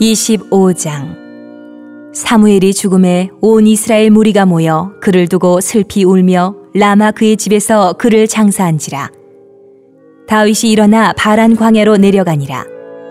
25장. 사무엘이 죽음에 온 이스라엘 무리가 모여 그를 두고 슬피 울며 라마 그의 집에서 그를 장사한지라. 다윗이 일어나 바란 광야로 내려가니라.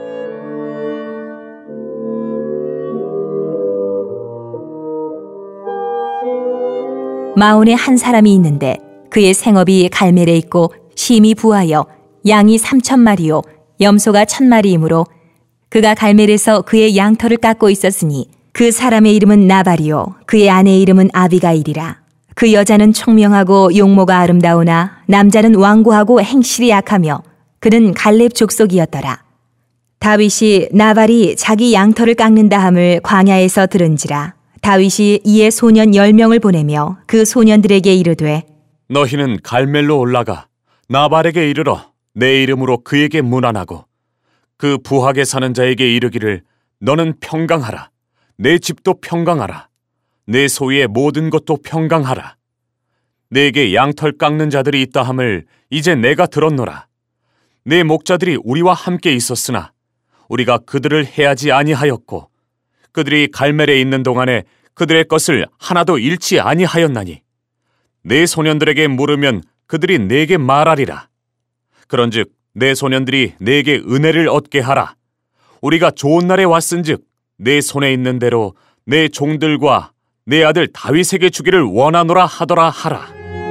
마온에 한 사람이 있는데 그의 생업이 갈멜에 있고 심이 부하여 양이 3,000마리요 염소가 1,000마리이므로 그가 갈멜에서 그의 양털을 깎고 있었으니 그 사람의 이름은 나발이요 그의 아내의 이름은 아비가일이라. 그 여자는 총명하고 용모가 아름다우나 남자는 완고하고 행실이 약하며 그는 갈렙 족속이었더라. 다윗이 나발이 자기 양털을 깎는다 함을 광야에서 들은지라. 다윗이 이에 소년 10명을 보내며 그 소년들에게 이르되 너희는 갈멜로 올라가 나발에게 이르러 내 이름으로 그에게 문안하고 그 부하게 사는 자에게 이르기를 너는 평강하라. 내 집도 평강하라. 내 소유의 모든 것도 평강하라. 내게 양털 깎는 자들이 있다 함을 이제 내가 들었노라. 내 목자들이 우리와 함께 있었으나 우리가 그들을 해하지 아니하였고 그들이 갈멜에 있는 동안에 그들의 것을 하나도 잃지 아니하였나니 내 소년들에게 물으면 그들이 내게 말하리라. 그런즉 내 소년들이 내게 은혜를 얻게 하라. 우리가 좋은 날에 왔은즉 내 손에 있는 대로 내 종들과 내 아들 다윗에게 주기를 원하노라 하더라 하라.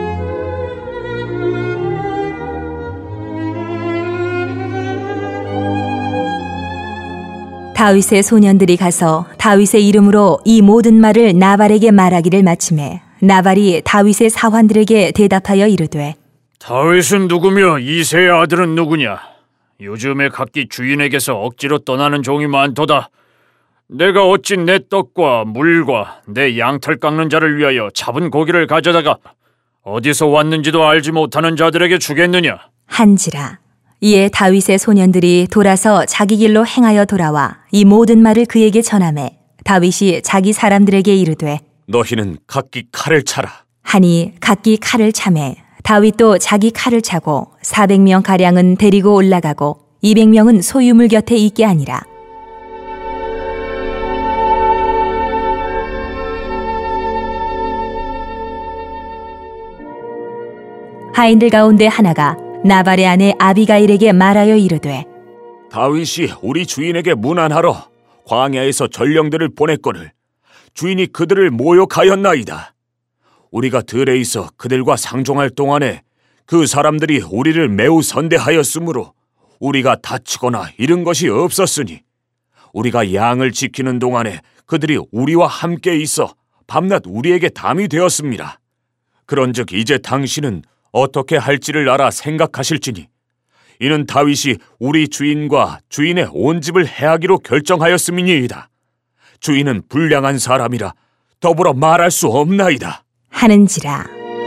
다윗의 소년들이 가서 다윗의 이름으로 이 모든 말을 나발에게 말하기를 마치매 나발이 다윗의 사환들에게 대답하여 이르되 다윗은 누구며 이새의 아들은 누구냐? 요즘에 각기 주인에게서 억지로 떠나는 종이 많도다. 내가 어찌 내 떡과 물과 내 양털 깎는 자를 위하여 잡은 고기를 가져다가 어디서 왔는지도 알지 못하는 자들에게 주겠느냐? 한지라. 이에 다윗의 소년들이 돌아서 자기 길로 행하여 돌아와 이 모든 말을 그에게 전하매 다윗이 자기 사람들에게 이르되 너희는 각기 칼을 차라 하니 각기 칼을 차매 다윗도 자기 칼을 차고 400명 가량은 데리고 올라가고 200명은 소유물 곁에 있게 하니라. 하인들 가운데 하나가 나발의 아내 아비가일에게 말하여 이르되 다윗이 우리 주인에게 문안하러 광야에서 전령들을 보냈거늘 주인이 그들을 모욕하였나이다. 우리가 들에 있어 그들과 상종할 동안에 그 사람들이 우리를 매우 선대하였으므로 우리가 다치거나 잃은 것이 없었으니 우리가 양을 지키는 동안에 그들이 우리와 함께 있어 밤낮 우리에게 담이 되었습니다. 그런즉 이제 당신은 어떻게 할지를 알아 생각하실지니 이는 다윗이 우리 주인과 주인의 온 집을 해하기로 결정하였음이니이다. 주인은 불량한 사람이라 더불어 말할 수 없나이다 하는지라.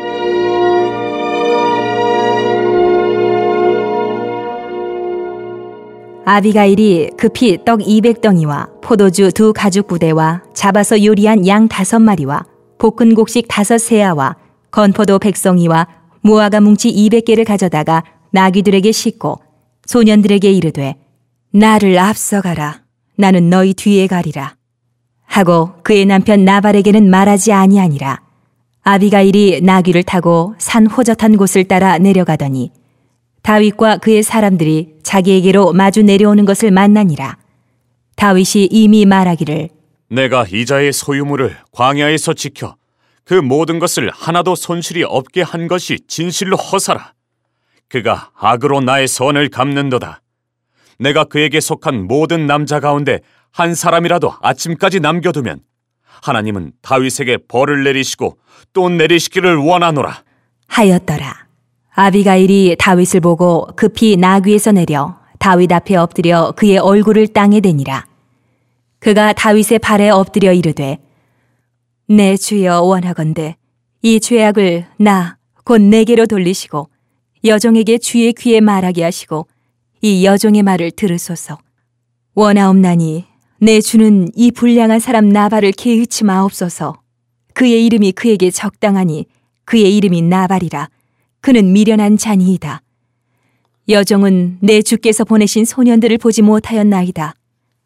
아비가일이 급히 떡 200덩이와 포도주 2 가죽 부대와 잡아서 요리한 양 5마리와 볶은 곡식 5 세아와 건포도 100송이와 무화과 뭉치 200개를 가져다가 나귀들에게 싣고 소년들에게 이르되 나를 앞서가라. 나는 너희 뒤에 가리라. 하고 그의 남편 나발에게는 말하지 아니하니라. 아비가일이 나귀를 타고 산 호젓한 곳을 따라 내려가더니 다윗과 그의 사람들이 자기에게로 마주 내려오는 것을 만나니라. 다윗이 이미 말하기를 내가 이자의 소유물을 광야에서 지켜 그 모든 것을 하나도 손실이 없게 한 것이 진실로 허사라. 그가 악으로 나의 선을 갚는도다. 내가 그에게 속한 모든 남자 가운데 한 사람이라도 아침까지 남겨두면 하나님은 다윗에게 벌을 내리시고 또 내리시기를 원하노라 하였더라. 아비가일이 다윗을 보고 급히 나귀에서 내려 다윗 앞에 엎드려 그의 얼굴을 땅에 대니라. 그가 다윗의 발에 엎드려 이르되 내 주여 원하건대 이 죄악을 나 곧 내게로 돌리시고 여종에게 주의 귀에 말하게 하시고 이 여종의 말을 들으소서. 원하옵나니 내 주는 이 불량한 사람 나발을 개의치 마옵소서. 그의 이름이 그에게 적당하니 그의 이름이 나발이라. 그는 미련한 자니이다. 여종은 내 주께서 보내신 소년들을 보지 못하였나이다.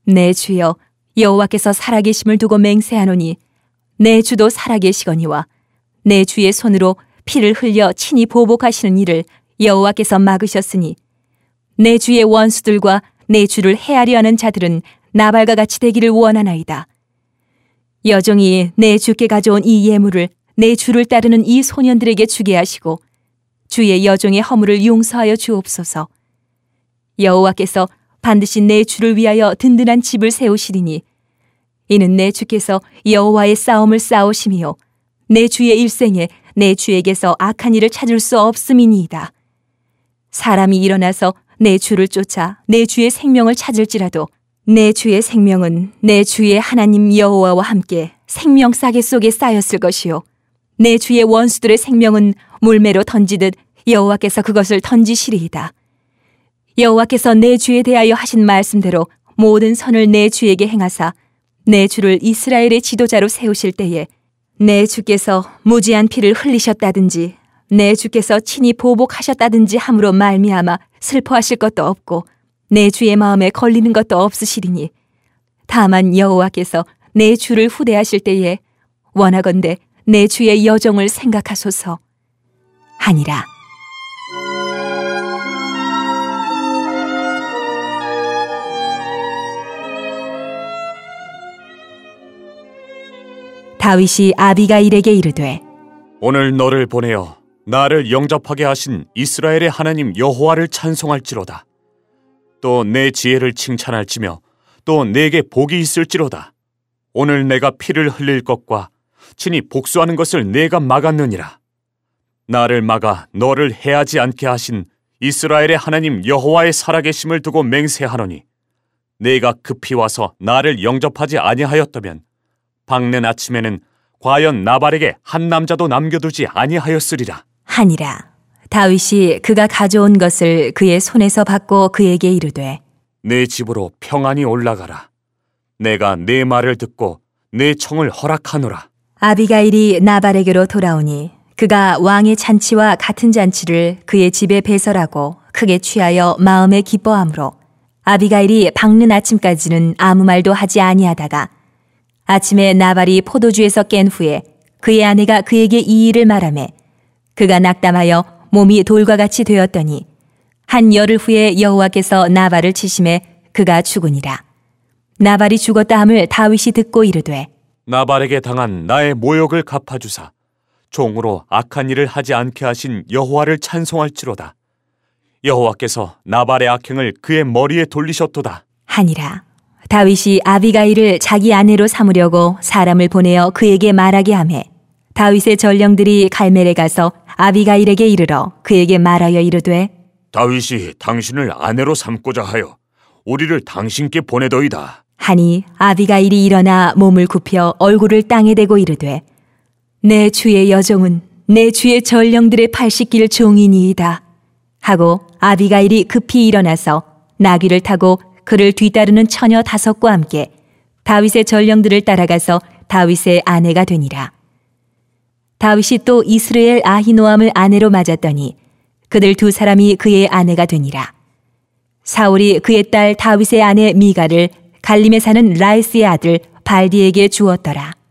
내 주여, 여호와께서 살아계심을 두고 맹세하노니 내 주도 살아계시거니와 내 주의 손으로 피를 흘려 친히 보복하시는 일을 여호와께서 막으셨으니 내 주의 원수들과 내 주를 해하려 하는 자들은 나발과 같이 되기를 원하나이다. 여종이 내 주께 가져온 이 예물을 내 주를 따르는 이 소년들에게 주게 하시고 주의 여종의 허물을 용서하여 주옵소서. 여호와께서 반드시 내 주를 위하여 든든한 집을 세우시리니 이는 내 주께서 여호와의 싸움을 싸우심이요 내 주의 일생에 내 주에게서 악한 일을 찾을 수 없음이니이다. 사람이 일어나서 내 주를 쫓아 내 주의 생명을 찾을지라도 내 주의 생명은 내 주의 하나님 여호와와 함께 생명 싸개 속에 쌓였을 것이요 내 주의 원수들의 생명은 물매로 던지듯 여호와께서 그것을 던지시리이다. 여호와께서 내 주에 대하여 하신 말씀대로 모든 선을 내 주에게 행하사 내 주를 이스라엘의 지도자로 세우실 때에 내 주께서 무지한 피를 흘리셨다든지 내 주께서 친히 보복하셨다든지 함으로 말미암아 슬퍼하실 것도 없고 내 주의 마음에 걸리는 것도 없으시리니 다만 여호와께서 내 주를 후대하실 때에 원하건대 내 주의 여종을 생각하소서 하니라. 다윗이 아비가일에게 이르되 오늘 너를 보내어 나를 영접하게 하신 이스라엘의 하나님 여호와를 찬송할지로다. 또 내 지혜를 칭찬할지며 또 내게 복이 있을지로다. 오늘 내가 피를 흘릴 것과 친히 복수하는 것을 내가 막았느니라. 나를 막아 너를 해하지 않게 하신 이스라엘의 하나님 여호와의 살아계심을 두고 맹세하노니 내가 급히 와서 나를 영접하지 아니하였다면 밝는 아침에는 과연 나발에게 한 남자도 남겨두지 아니하였으리라 하니라. 다윗이 그가 가져온 것을 그의 손에서 받고 그에게 이르되 내 집으로 평안히 올라가라. 내가 네 말을 듣고 내 청을 허락하노라. 아비가일이 나발에게로 돌아오니 그가 왕의 잔치와 같은 잔치를 그의 집에 배설하고 크게 취하여 마음에 기뻐하므로 아비가일이 밝는 아침까지는 아무 말도 하지 아니하다가 아침에 나발이 포도주에서 깬 후에 그의 아내가 그에게 이 일을 말하매 그가 낙담하여 몸이 돌과 같이 되었더니 한 열흘 후에 여호와께서 나발을 치심에 그가 죽으니라. 나발이 죽었다 함을 다윗이 듣고 이르되 나발에게 당한 나의 모욕을 갚아주사 종으로 악한 일을 하지 않게 하신 여호와를 찬송할지로다. 여호와께서 나발의 악행을 그의 머리에 돌리셨도다 하니라. 다윗이 아비가일을 자기 아내로 삼으려고 사람을 보내어 그에게 말하게 하매 다윗의 전령들이 갈멜에 가서 아비가일에게 이르러 그에게 말하여 이르되 다윗이 당신을 아내로 삼고자 하여 우리를 당신께 보내더이다 하니 아비가일이 일어나 몸을 굽혀 얼굴을 땅에 대고 이르되 내 주의 여종은 내 주의 전령들의 발 씻길 종이니이다 하고 아비가일이 급히 일어나서 나귀를 타고 그를 뒤따르는 처녀 5과 함께 다윗의 전령들을 따라가서 다윗의 아내가 되니라. 다윗이 또 이스라엘 아히노암을 아내로 맞았더니 그들 2 사람이 그의 아내가 되니라. 사울이 그의 딸 다윗의 아내 미가를 갈림에 사는 라이스의 아들 발디에게 주었더라.